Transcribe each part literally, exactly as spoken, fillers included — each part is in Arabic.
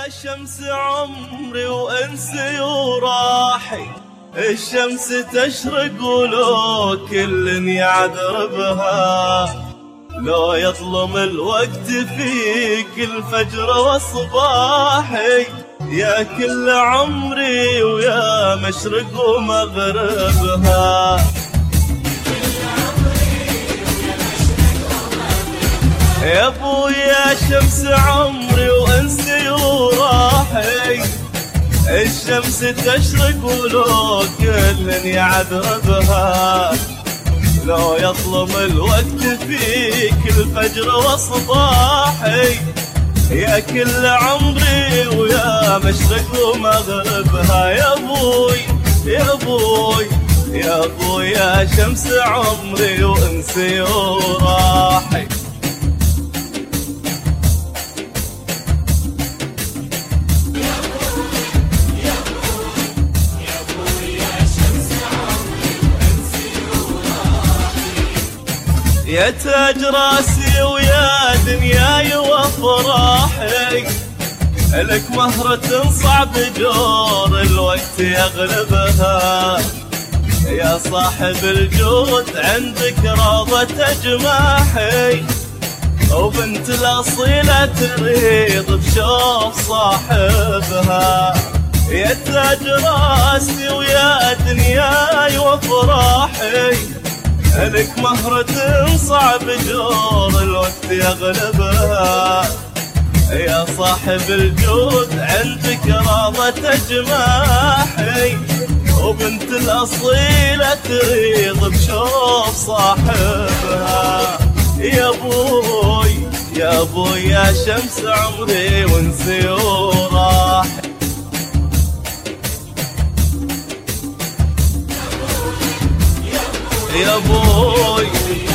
شمس عمري وانسي وراحي، الشمس تشرق ولو كل يعذر بها، لو يظلم الوقت فيك الفجر وصباحي، يا كل عمري ويا مشرق ومغربها. يا ابويا شمس عمري وانسي وراحي، الشمس تشرق ولو كل يعذر بها، لو يظلم الوقت فيك الفجر وصباحي، يا كل عمري ويا مشرق ومغربها. يا ابوي يا ابوي يا ابوي يا شمس عمري وانسي وراحي. يا تاج راسي ويا دنياي وافراحي، لك مهرة صعب جور الوقت يغلبها، يا صاحب الجود عندك روضة جماحي، وبنت الأصيلة تريض بشوف صاحبها. يا تاج راسي ويا دنياي وافراحي، لك مهرة صعب جور الوقت يغلبها، يا صاحب الجود عندك راضة جماحي، وبنت الأصيلة تريض بشوف صاحبها. يا ابوي يا ابوي يا شمس عمري وانسي وراحي. يا ابوي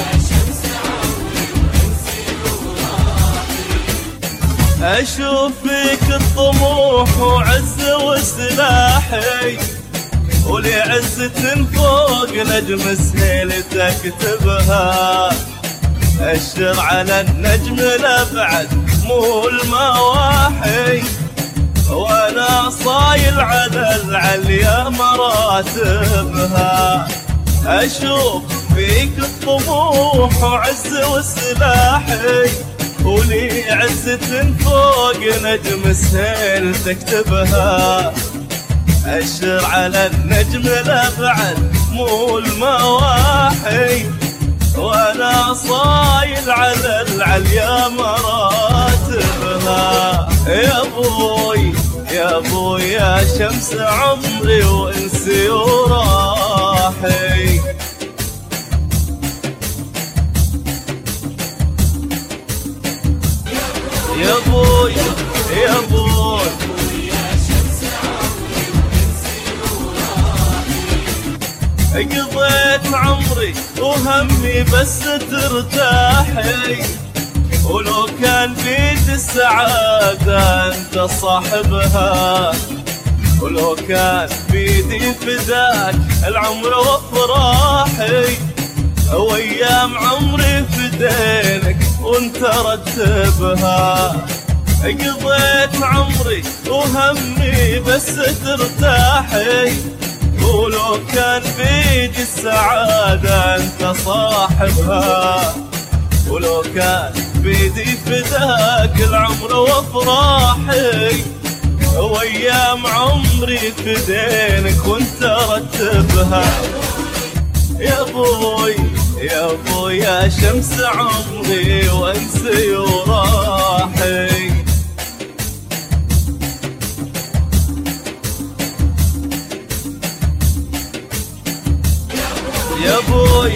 اشوف فيك الطموح وعز وسلاحي، ولعزة فوق نجم سهيلتك تكتبها، اشر على النجم الابعد مو المواحي، وانا صايل على العليا مراتبها. أشوف فيك الطموح وعز وسلاحي، ولي عزة فوق نجم سهيل تكتبها، أشر على النجم الأبعد مو المواحي، وأنا صايل على العليا مراتبها. يا أبوي يا أبوي يا شمس عمري وانسي وراحي. يا أبوي يا أبوي قضيت عمري وهمي بس ترتاحي، ولو كان بيد السعادة انت صاحبها، ولو كان بيدي فداك العمر وافراحي، وايام عمري فدينك وانت رتبها. قضيت عمري وهمي بس ترتاحي، ولو كان بيدي السعادة انت صاحبها، ولو كان بيدي فداك العمر وافراحي، وايام عمري فدينك وانت رتبها. يا ابوي يا ابوي يا شمس عمري وانسي وراحي. يا ابوي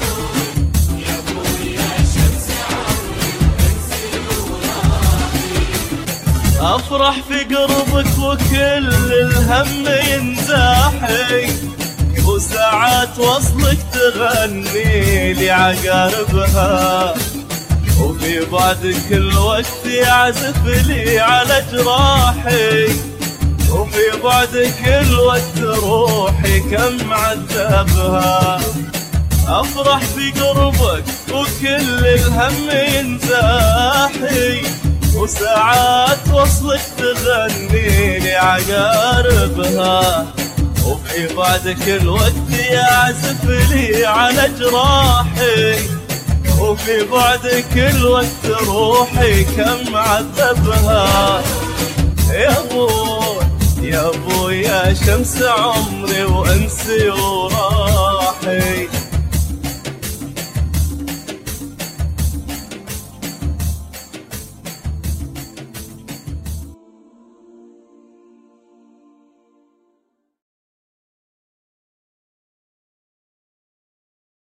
افرح في قربك وكل الهم ينزاحي، وساعات وصلك تغني لي عقاربها، وفي بعدك الوقت يعزف لي على جراحي، وفي بعدك الوقت روحي كم عذبها. افرح في قربك وكل الهم ينزاحي، وساعات وصلك تغنيني عقاربها، وفي بعدك الوقت يعزف لي على جراحي، وفي بعدك الوقت روحي كم عذبها. يا ابوي يا ابوي يا شمس عمري وانسي وراحي،